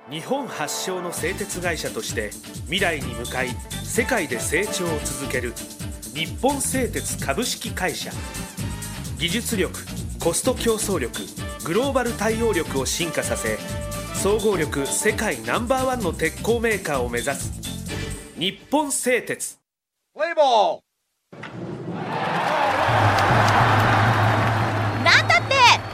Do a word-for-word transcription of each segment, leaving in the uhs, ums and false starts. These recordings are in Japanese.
日本発祥の製鉄会社として未来に向かい世界で成長を続ける日本製鉄株式会社。技術力、コスト競争力、グローバル対応力を進化させ、総合力世界ナンバーワンの鉄鋼メーカーを目指す日本製鉄。 プレイボール。 なんだって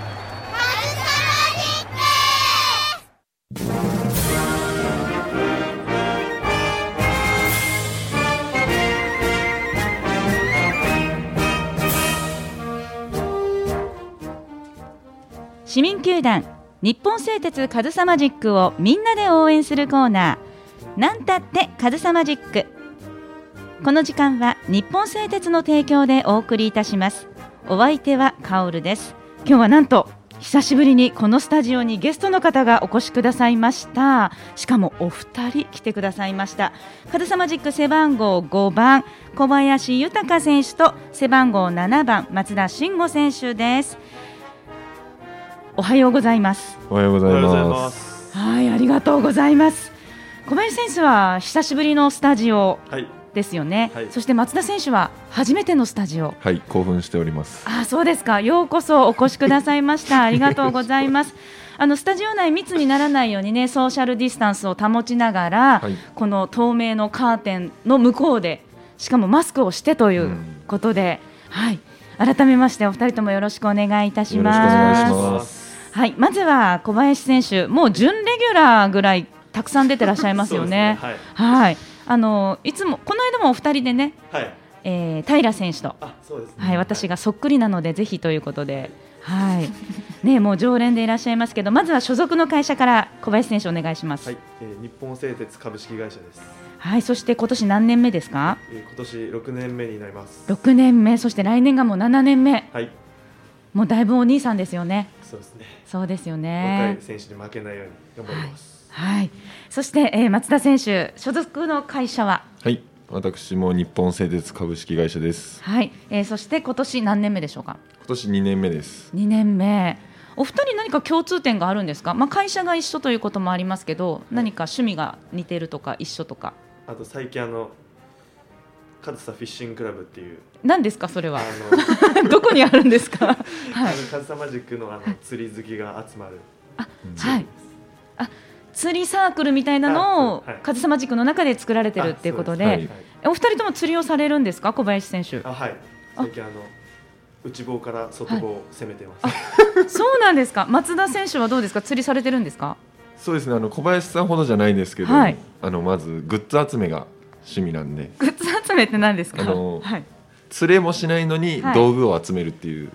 市民球団日本製鉄カズサマジックをみんなで応援するコーナー、なんたってカズサマジック。この時間は日本製鉄の提供でお送りいたします。お相手はカオルです。今日はなんと久しぶりにこのスタジオにゲストの方がお越しくださいました。しかもお二人来てくださいました。カズサマジック背番号ごばん小林豊選手と背番号ななばん松田慎吾選手です。おはようございます。 おはようございます。 はい、ありがとうございます。小林選手は久しぶりのスタジオですよね、はいはい、そして松田選手は初めてのスタジオ。 はい、興奮しております。 あ、そうですか。ようこそお越しくださいましたありがとうございますあのスタジオ内密にならないようにね、ソーシャルディスタンスを保ちながら、はい、この透明のカーテンの向こうで、しかもマスクをしてということで、うん、はい、改めましてお二人ともよろしくお願いいたします。 よろしくお願いします。 はい、まずは小林選手、もう準レギュラーぐらいたくさん出てらっしゃいますよね。はい、はい、あのいつもこの間もお二人でね、はい、えー、平選手と、あ、そうですね、はい、私がそっくりなのでぜひということで、はいね、もう常連でいらっしゃいますけど、まずは所属の会社から小林選手お願いします。 はい、えー、日本製鉄株式会社です。 はい、そして今年何年目ですか？ えー、今年ろくねんめになります。 ろくねんめ、そして来年がもうななねんめ。 はい、 もうだいぶお兄さんですよね。 そうですね。 そうですよね。 若い選手に負けないように頑張ります。 はい、はい、そして、えー、松田選手、所属の会社は？ はい、私も日本製鉄株式会社です。 はい、えー、そして今年何年目でしょうか？ 今年にねんめです。 にねんめ。お二人何か共通点があるんですか？まあ、会社が一緒ということもありますけど、何か趣味が似てるとか一緒とか。 あと最近あの上総フィッシングクラブっていう。 何ですかそれは？あのどこにあるんですか？はい、 上総マジックのあの釣り好きが集まる。 あ、はい。あ、釣りサークルみたいなのを上総マジックの中で作られてるっていうことで、はい、お二人とも釣りをされるんですか、小林選手？ あ、はい。最近あの内房から外房を攻めてます。 はい、そうなんですか。松田選手はどうですか、釣りされてるんですか？ そうですね、あの小林さんほどじゃないんですけど、はい、あのまずグッズ集めが趣味なんで。 グッズ集めって何ですか？ あの、はい、釣れもしないのに道具を集めるっていう、はい、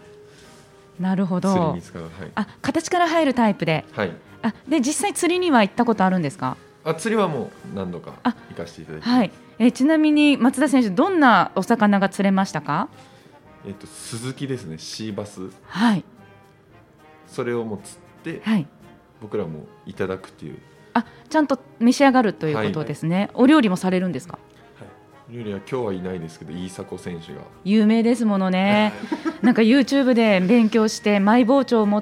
なるほど。 釣りに使う、はい、 あ、形から入るタイプで、はい、あ、で実際釣りには行ったことあるんですか？ あ、釣りはもう何度か行かせていただいて、 はい、えちなみに松田選手、どんなお魚が釣れましたか？ えっと、スズキですね、シーバス、 はい、 それをもう釣って、はい、僕らもいただくっていう。 あ、ちゃんと召し上がるということですね、はい、お料理もされるんですか？ はい、料理は今日はいないですけど、飯迫選手が有名ですものねなんか YouTube で勉強してマイ包丁を持って、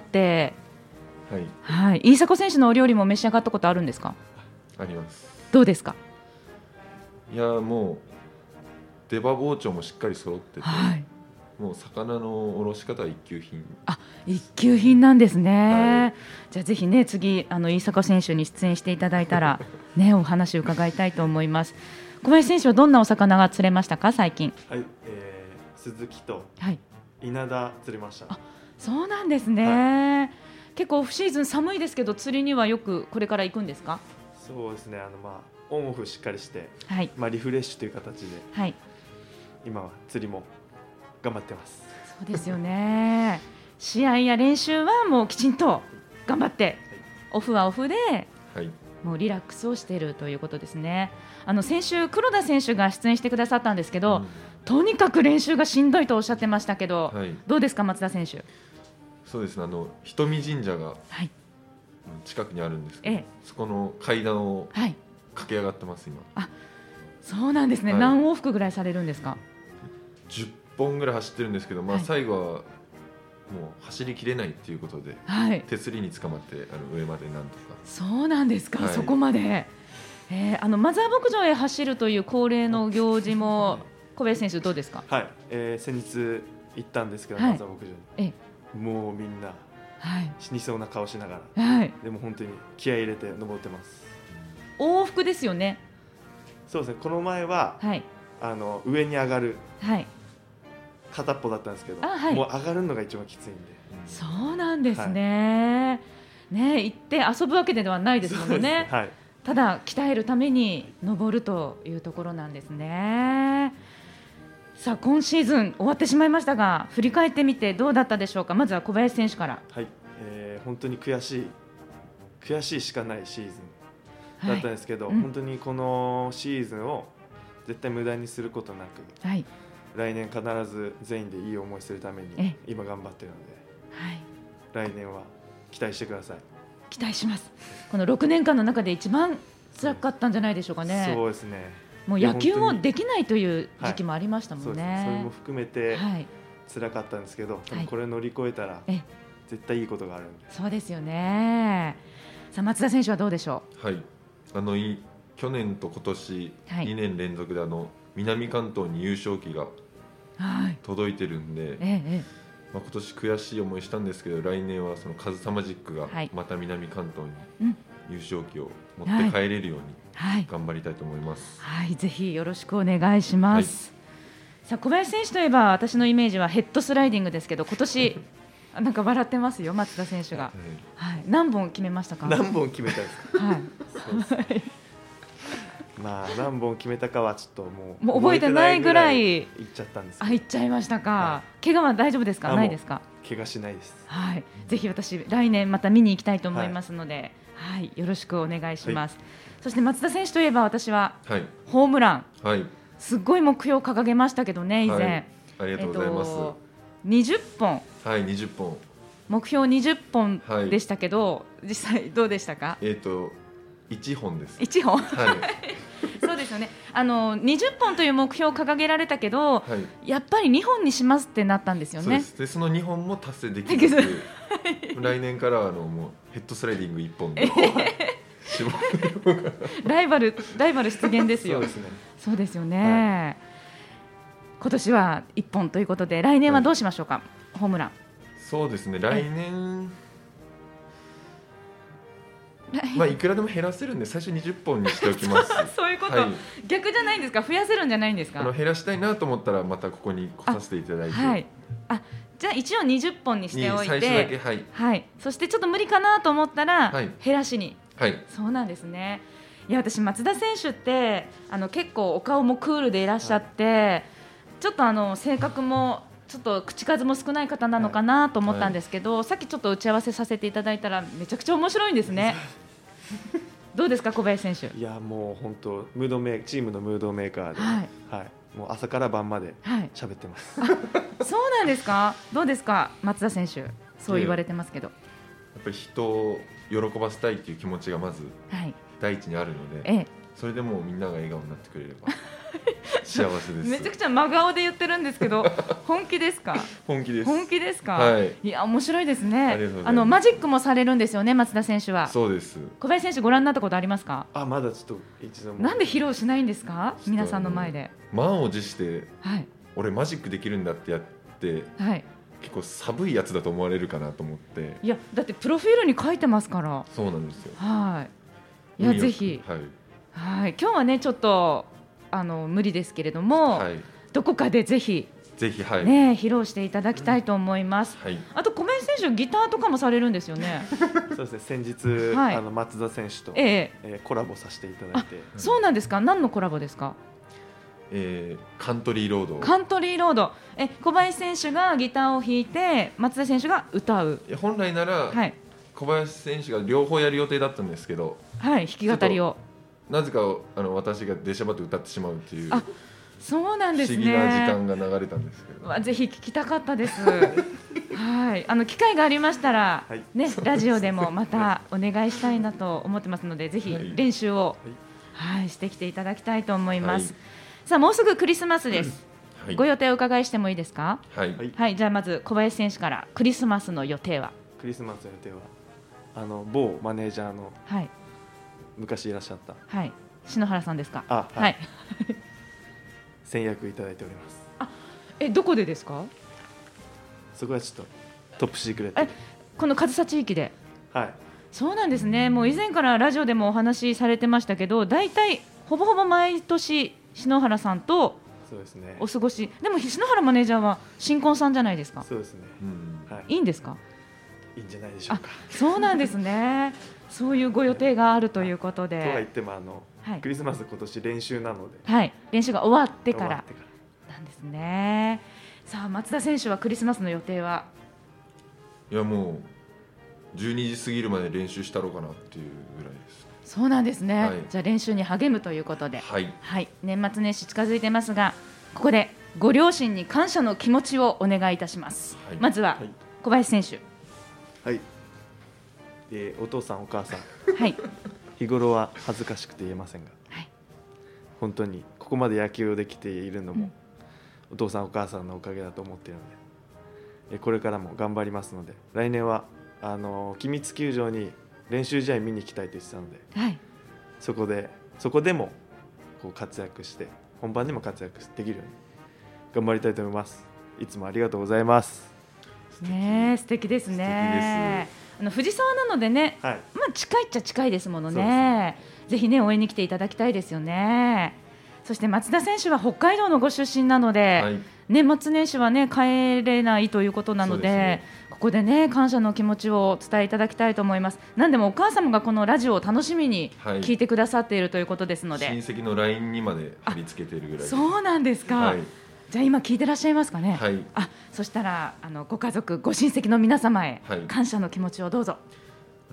はいはい、飯迫選手のお料理も召し上がったことあるんですか？ あります。 どうですか？ いや、もう出刃包丁もしっかり揃ってて、はい、もう魚のおろし方は一級品。 あ、一級品なんですね、はい、じゃあぜひね、次あの飯迫選手に出演していただいたらね、お話を伺いたいと思います。小林選手はどんなお魚が釣れましたか、最近？ はい、えー、スズキと稲田釣れました。 はい、あ、そうなんですね、はい、結構オフシーズン寒いですけど、釣りにはよくこれから行くんですか？ そうですね、あの、まあ、オンオフしっかりして、 はい、 まあ、リフレッシュという形で、はい、今は釣りも頑張ってます。 そうですよね試合や練習はもうきちんと頑張って、はい、オフはオフで、はい、もうリラックスをしているということですね。あの先週黒田選手が出演してくださったんですけど、うん、とにかく練習がしんどいとおっしゃってましたけど、はい、どうですか松田選手？ そうですね、あの瞳神社が近くにあるんですけど、はい、そこの階段を駆け上がってます、今。 あ、そうなんですね、はい、何往復ぐらいされるんですか？ じゅっぽんぐらい走ってるんですけど、まあ、最後はもう走りきれないっていうことで、 はい、 手すりに捕まってあの上までなんとか。 そうなんですか、 はい、 そこまで、えー、あのマザー牧場へ走るという恒例の行事も小林選手どうですか？ はい、えー、先日行ったんですけど、 はい、 マザー牧場に、えもうみんな死にそうな顔しながら、はい、でも本当に気合い入れて登ってます。 往復ですよね。 そうですね、この前は、はい、あの上に上がる、はい、片っぽだったんですけど、はい、もう上がるのが一番きついんで。 そうなんですね、はい、ね、行って遊ぶわけではないですもんね、はい、ただ鍛えるために登るというところなんですね。さあ今シーズン終わってしまいましたが、振り返ってみてどうだったでしょうか？まずは小林選手から。 はい、えー、本当に悔しい悔しいしかないシーズンだったんですけど、はい、うん、本当にこのシーズンを絶対無駄にすることなく、はい、来年必ず全員でいい思いするために今頑張ってるので、はい、来年は期待してください。 期待します。このろくねんかんの中で一番辛かったんじゃないでしょうかね。 そうですね、 もう野球もできないという時期もありましたもんね。 はい、そ, それも含めて辛かったんですけど、はい、これ乗り越えたら絶対いいことがあるんで。 そうですよね。さあ松田選手はどうでしょう？はい、あのい去年と今年にねん連続であの南関東に優勝旗が届いてるんで、はい、ええまあ、今年悔しい思いしたんですけど、来年はそのカズサマジックがまた南関東に優勝旗を持って帰れるように頑張りたいと思います。 はい、はい、ぜひよろしくお願いします。はい、さあ小林選手といえば私のイメージはヘッドスライディングですけど、今年なんか笑ってますよ松田選手が。はい、何本決めましたか？ 何本決めたんですか？はい。そうですまあ何本決めたかはちょっともうもう覚えてないぐらいいっちゃったんです。 あ、いっちゃいましたか。はい、怪我は大丈夫ですか？ないですか？ 怪我しないです。 はい。ぜひ私来年また見に行きたいと思いますので、はい、はい、よろしくお願いします。はい、そして松田選手といえば私は、はい、ホームラン、はい、すごい目標を掲げましたけどね以前。はい、 ありがとうございます。えっと、 にじゅっぽん。 はい、にじゅっぽん。 目標にじゅっぽんでしたけど、はい、実際どうでしたか？ えっといっぽんです。 いっぽん。はい。そうですよね。あのにじゅっぽんという目標を掲げられたけど、はい、やっぱりにほんにしますってなったんですよね。 そうです。でそのにほんも達成できるので来年からはあのもうヘッドスライディングいっぽんでライバルライバル出現ですよ。そうですね。そうですよね。はい、今年はいっぽんということで来年はどうしましょうか？はい、ホームラン。 そうですね。来年まあいくらでも減らせるんで最初にじゅっぽんにしておきます。 そういうこと、はい、逆じゃないんですか？増やせるんじゃないんですか？ あの減らしたいなと思ったらまたここに来させていただいて、あ、はい、 あ、じゃあ一応にじゅっぽんにしておいて最初だけ、はいはい、そしてちょっと無理かなと思ったら、はい、減らしに、はい、そうなんですね。いや私松田選手ってあの結構お顔もクールでいらっしゃって、はい、ちょっとあの性格もちょっと口数も少ない方なのかなと思ったんですけど、はいはい、さっきちょっと打ち合わせさせていただいたらめちゃくちゃ面白いんですね。どうですか小林選手？ いやもう本当ムードメーチームのムードメーカーで、はいはい、もう朝から晩まで喋ってます。はい、 そうなんですか？どうですか松田選手？そう言われてますけど、やっぱり人を喜ばせたいという気持ちがまず第一にあるので、はい、ええ、それでもうみんなが笑顔になってくれれば幸せです。 めちゃくちゃ真顔で言ってるんですけど本気ですか？ 本気です。 本気ですか？ はい、 いや面白いですね。あのマジックもされるんですよね松田選手は。 そうです。 小林選手ご覧になったことありますか？ あ、まだちょっと一度も。 なんで披露しないんですか皆さんの前で？ 満を持して、はい、俺マジックできるんだってやって、はい、結構寒いやつだと思われるかなと思って。 いやだってプロフィールに書いてますから。 そうなんですよ。 はい、いやぜひ、はいはい、今日はねちょっとあの無理ですけれども、はい、どこかでぜひぜひ、はい、 ね、披露していただきたいと思います。はい、あと小林選手ギターとかもされるんですよね。 そうですね。先日、はい、あの松田選手と、えええー、コラボさせていただいて。 そうなんですか？何のコラボですか？ えー、カントリーロード。 カントリーロード。え小林選手がギターを弾いて松田選手が歌う。 いや本来なら、はい、小林選手が両方やる予定だったんですけど、 はい、弾き語りをなぜかあの私が出しゃばって歌ってしまうという。 あ、そうなんですね。 不思議な時間が流れたんですけど。 ぜひ聞きたかったです。はい、あの機会がありましたら、はい、ね、ラジオでもまたお願いしたいなと思ってますので、ぜひ練習を、はいはい、してきていただきたいと思います。はい、さあもうすぐクリスマスです。 はい、ご予定をお伺いしてもいいですか？ はい、 はい、じゃあまず小林選手からクリスマスの予定は？ クリスマスの予定はあの某マネージャーの、 はい、 昔いらっしゃった、 はい、篠原さんですか？ あ、はい、 はい、 先約いただいております。 あ、え、どこでですか？ そこはちょっとトップシークレットで。 え、この上総地域で？ はい、 そうなんですね。もう以前からラジオでもお話しされてましたけど、だいたいほぼほぼ毎年篠原さんとそうですね、 お過ごし。でも篠原マネージャーは新婚さんじゃないですか？ そうですね、 うん、 はい、 いいんですか？ いいんじゃないでしょうか。 そうなんですね。そういうご予定があるということで。 とは言ってもあの、はい、クリスマス今年練習なので、 はい、練習が終わってからなんですね。さあ松田選手はクリスマスの予定は？ いやもうじゅうにじ過ぎるまで練習したろうかなっていうぐらいです。 そうなんですね、 はい、 じゃあ練習に励むということで、 はいはい、年末年始近づいてますが、ここでご両親に感謝の気持ちをお願いいたします、はい、まずは小林選手。 はい、えー、お父さんお母さん、 はい、 日頃は恥ずかしくて言えませんが、はい、本当にここまで野球をできているのも、うん、お父さんお母さんのおかげだと思っているので、えー、これからも頑張りますので、来年はあのー、君津球場に練習試合見に行きたいと言ってたので、はい、そこでそこでもこう活躍して本番でも活躍できるように頑張りたいと思います。いつもありがとうございます。 ね、素敵ですね。あの藤沢なのでね、はい、まあ、近いっちゃ近いですものね。ぜひね応援に来ていただきたいですよね。そして松田選手は北海道のご出身なので、はい、年末年始はね帰れないということなの で, で、ね、ここでね感謝の気持ちをお伝えいただきたいと思います。何でもお母様がこのラジオを楽しみに聞いてくださっているということですので、 はい、親戚の ライン にまで貼り付けているぐらいです。 そうなんですか、はい、じゃあ今聞いてらっしゃいますかね。 はい、 あ、そしたらあのご家族ご親戚の皆様へ感謝の気持ちをどうぞ。はい、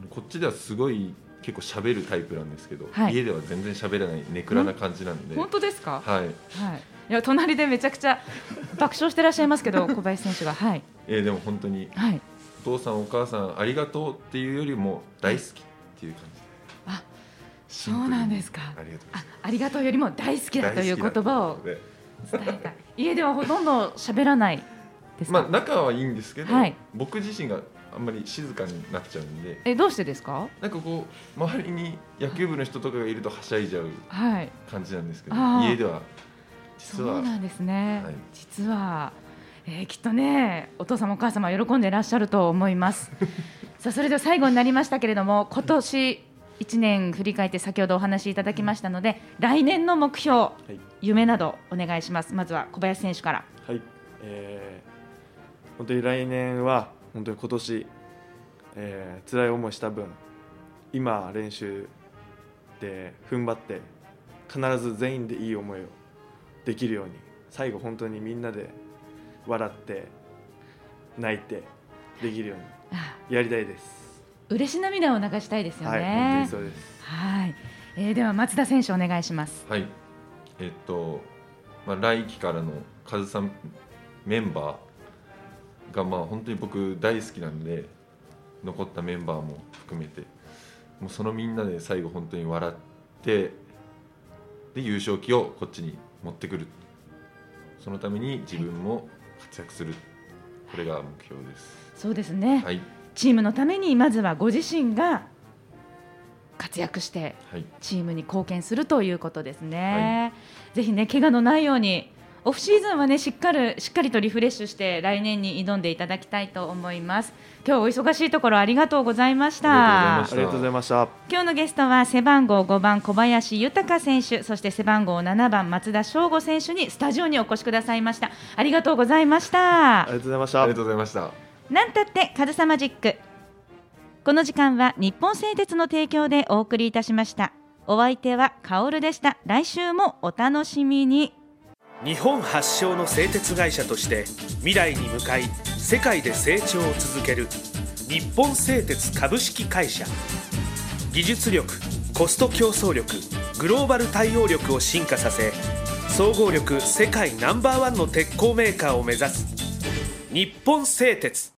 こっちではすごい結構喋るタイプなんですけど、はい、家では全然喋らないネクラな感じなんで。 本当ですか？ はい、はい、 いや隣でめちゃくちゃ爆笑してらっしゃいますけど小林選手が、はい、 えー、でも本当に、はい、お父さんお母さんありがとうっていうよりも大好きっていう感じで、 あ、そうなんですか。 ありがとうあ、ありがとうよりも大好きだという言葉を伝えたい。家ではほとんど喋らないですか？ まあ、仲はいいんですけど、はい、僕自身があんまり静かになっちゃうんで。 え、どうしてですか？ なんかこう周りに野球部の人とかがいるとはしゃいじゃう感じなんですけど、 はい、 家では実はそうなんですね、 はい、 実は、えー、きっとねお父様お母様喜んでいらっしゃると思いますさあそれでは最後になりましたけれども、今年いちねん振り返って先ほどお話しいただきましたので、来年の目標、はい、夢などお願いします。まずは小林選手から。 はい、えー、本当に来年は本当に今年、えー、辛い思いした分今練習で踏ん張って必ず全員でいい思いをできるように、最後本当にみんなで笑って泣いてできるようにやりたいです。 嬉し涙を流したいですよね。 はい、本当にそうです。 はい、えー、では松田選手お願いします。 はい、えっと、まあ、来季からのカズさんメンバーがまあ本当に僕大好きなんで、残ったメンバーも含めてもうそのみんなで最後本当に笑ってで優勝旗をこっちに持ってくる、そのために自分も活躍する、これが目標です。 そうですね、 はい、 チームのためにまずはご自身が活躍してチームに貢献するということですね、はい、ぜひね怪我のないようにオフシーズンはねしっかりしっかりとリフレッシュして来年に挑んでいただきたいと思います。今日お忙しいところありがとうございました。 ありがとうございました。 今日のゲストは背番号ごばん小林豊選手、そして背番号ななばん松田翔吾選手にスタジオにお越しくださいました。ありがとうございました。 ありがとうございました。 ありがとうございました。 なんたってカズサマジック、この時間は日本製鉄の提供でお送りいたしました。お相手はカオルでした。来週もお楽しみに。 日本発祥の製鉄会社として未来に向かい世界で成長を続ける日本製鉄株式会社。技術力、コスト競争力、グローバル対応力を進化させ、総合力世界ナンバーワンの鉄鋼メーカーを目指す日本製鉄。